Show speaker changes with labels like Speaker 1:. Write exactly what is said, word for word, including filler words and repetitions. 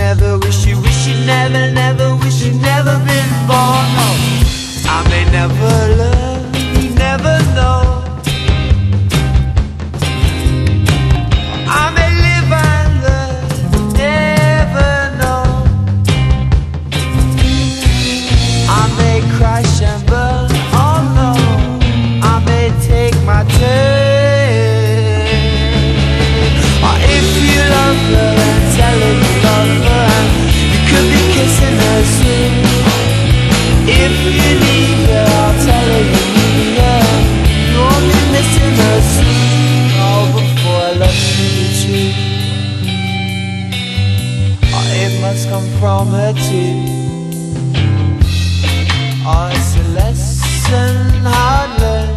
Speaker 1: never, wish you, wish you never, never, wish you never been born. No, I may never love, never know. I may live and learn, never know. I may crash and burn, oh no, I may take my turn. Or if you love her and tell her you love her, you could be kissing her soon. If you need her, I'll tell her you need her. You won't be missing her soon. Oh, before I love you the truth, oh, it must come from her too. Oh, it's a lesson hard learned.